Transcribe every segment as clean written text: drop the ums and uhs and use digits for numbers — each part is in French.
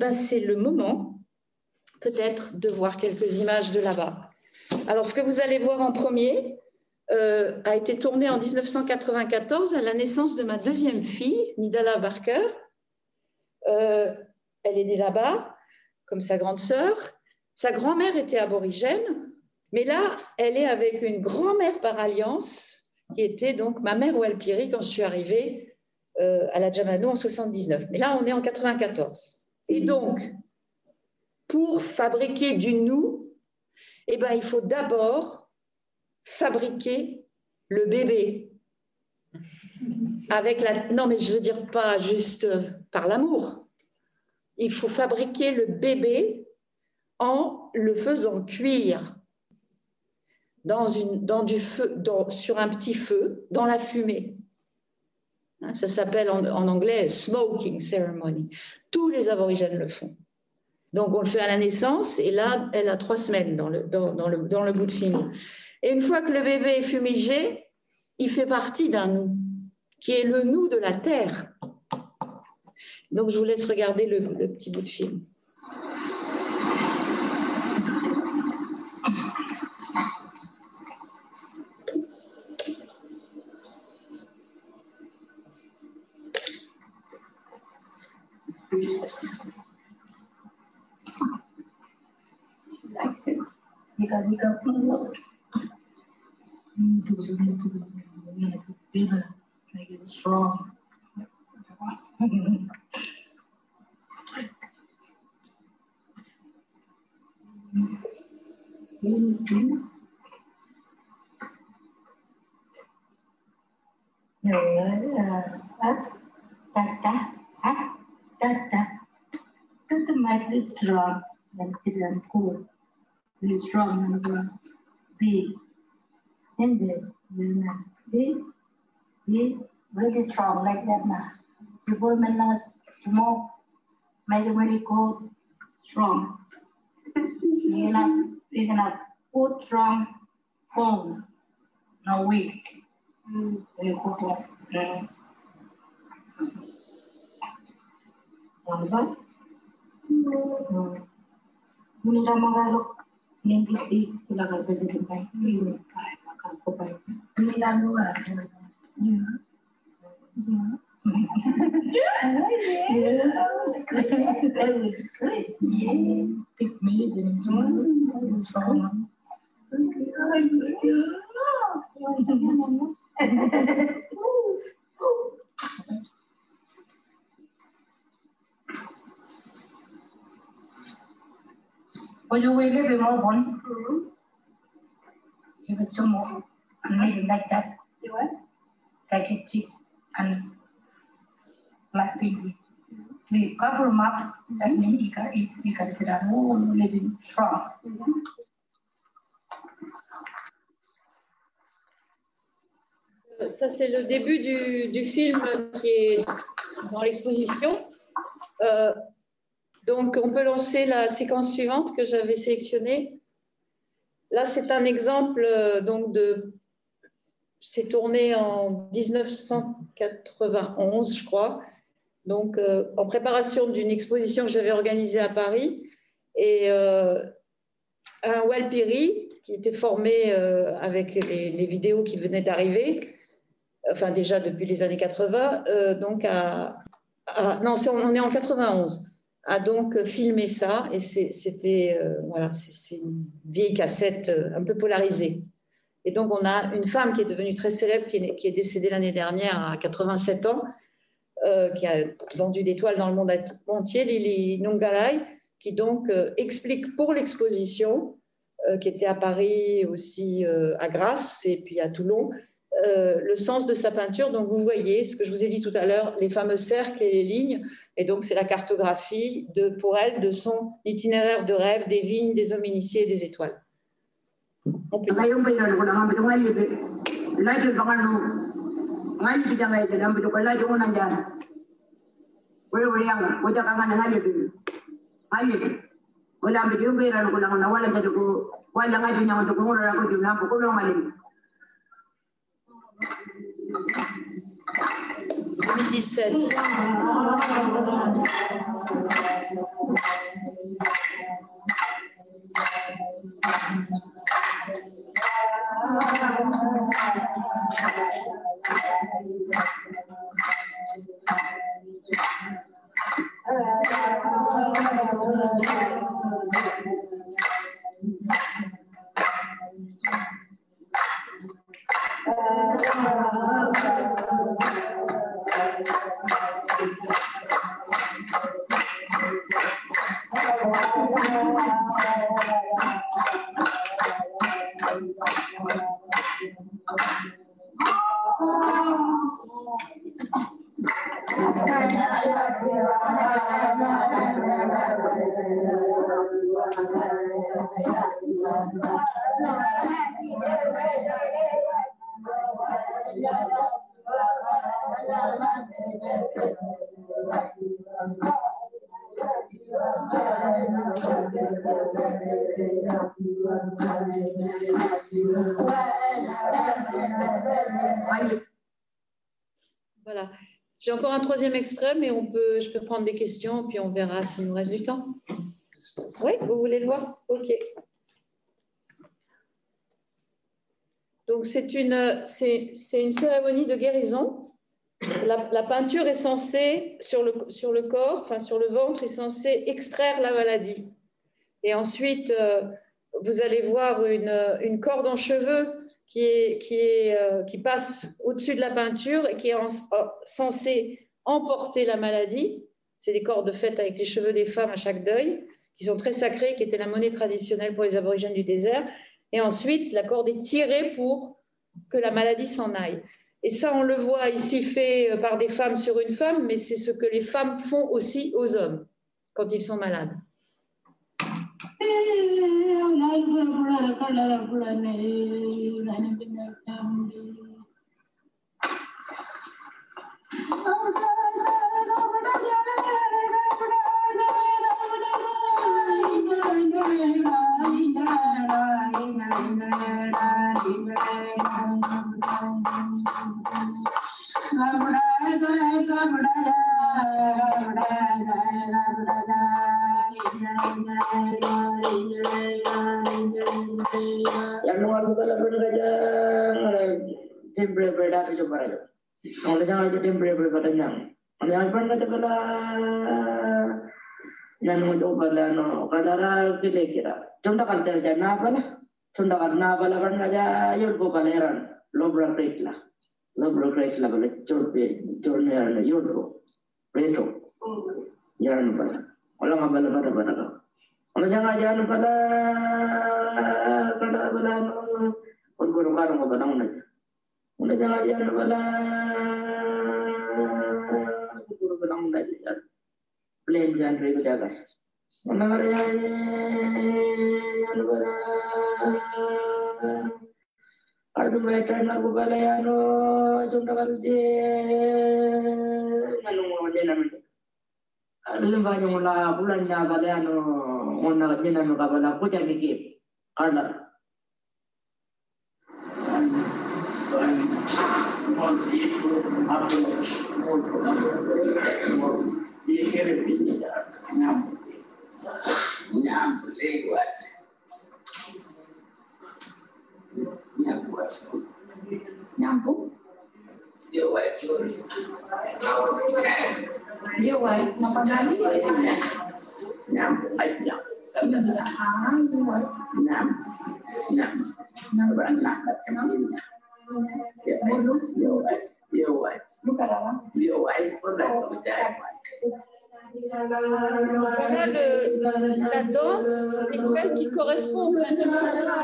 ben, c'est le moment, peut-être, de voir quelques images de là-bas. Alors, ce que vous allez voir en premier a été tourné en 1994 à la naissance de ma deuxième fille, Nidala Barker. Elle est née là-bas, comme sa grande sœur. Sa grand-mère était aborigène, mais là, elle est avec une grand-mère par alliance, qui était donc ma mère Walpiri quand je suis arrivée à la Jamano en 79. Mais là, on est en 94. Et donc, pour fabriquer du nous, eh ben, il faut d'abord fabriquer le bébé. Avec la... Non, mais je veux dire pas juste par l'amour. Il faut fabriquer le bébé en le faisant cuire sur un petit feu, dans la fumée. Ça s'appelle en anglais smoking ceremony. Tous les aborigènes le font. Donc on le fait à la naissance et là, elle a 3 semaines dans le bout de film. Et une fois que le bébé est fumigé, il fait partie d'un nous, qui est le nous de la terre. Donc je vous laisse regarder le petit bout de film. Likes it. You got bigger, make it strong. That's my strong and cool. Really strong and big. And then really strong like that now. People may not smoke, make it really cold, strong. Big enough, good, strong, cold, no weak. Very cool. Mula mga hindi talaga president pa hindi kaya makakopay. Milano pick me then strong. Well, you will live in more one. Give it some more and maybe like that. You what? Like it cheap and black people. We cover them up, that means you can sit down, oh, living strong. Ça, c'est le début du film qui est dans l'exposition. Donc, on peut lancer la séquence suivante que j'avais sélectionnée. Là, c'est un exemple c'est tourné en 1991, je crois. Donc, en préparation d'une exposition que j'avais organisée à Paris. Et un Walpiri qui était formé avec les vidéos qui venaient d'arriver, enfin déjà depuis les années 80, non, on est en 91. A donc filmé ça et c'était voilà, c'est une vieille cassette un peu polarisée. Et donc on a une femme qui est devenue très célèbre, qui est décédée l'année dernière à 87 ans, qui a vendu des toiles dans le monde entier, Lili Nungarai, qui donc explique pour l'exposition, qui était à Paris aussi, à Grasse et puis à Toulon, le sens de sa peinture. Donc vous voyez ce que je vous ai dit tout à l'heure, les fameux cercles et les lignes. Et donc, c'est la cartographie pour elle de son itinéraire de rêve des vignes, des hommes initiés et des étoiles. On peut... Voilà. J'ai encore un troisième extrait, mais je peux prendre des questions, puis on verra s'il nous reste du temps. Oui, vous voulez le voir? OK. Donc, c'est une cérémonie de guérison. La peinture est censée, sur le corps, enfin sur le ventre, est censée extraire la maladie. Et ensuite, vous allez voir une corde en cheveux qui passe au-dessus de la peinture et qui est censée emporter la maladie. C'est des cordes faites avec les cheveux des femmes à chaque deuil, qui sont très sacrées, qui étaient la monnaie traditionnelle pour les aborigènes du désert. Et ensuite, la corde est tirée pour que la maladie s'en aille. Et ça, on le voit ici fait par des femmes sur une femme, mais c'est ce que les femmes font aussi aux hommes quand ils sont malades. Voilà la danse rituelle qui correspond au peinture.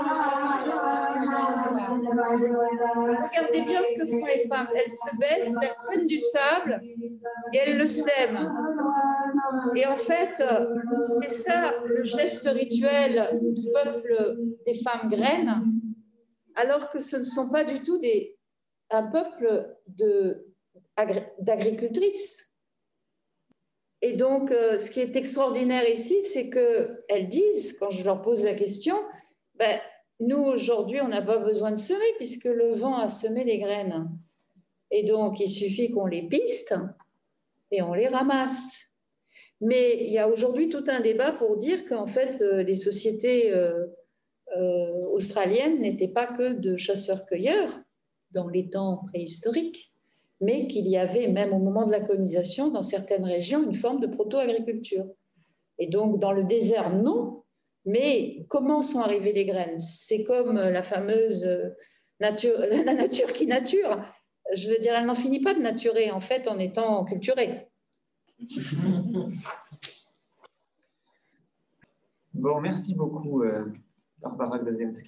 Regardez bien ce que font les femmes. Elles se baissent, elles prennent du sable et elles le sèment. Et en fait, c'est ça le geste rituel du peuple des femmes graines, alors que ce ne sont pas du tout un peuple d'agricultrices. Et donc, ce qui est extraordinaire ici, c'est qu'elles disent, quand je leur pose la question, nous, aujourd'hui, on n'a pas besoin de semer puisque le vent a semé les graines. Et donc, il suffit qu'on les piste et on les ramasse. Mais il y a aujourd'hui tout un débat pour dire qu'en fait, les sociétés australiennes n'étaient pas que de chasseurs-cueilleurs dans les temps préhistoriques, mais qu'il y avait, même au moment de la colonisation, dans certaines régions, une forme de proto-agriculture. Et donc, dans le désert, non, Mais comment sont arrivées les graines? C'est comme la fameuse nature, la nature qui nature. Je veux dire, elle n'en finit pas de naturer, en fait, en étant culturée. Bon, merci beaucoup, Barbara Gozensky.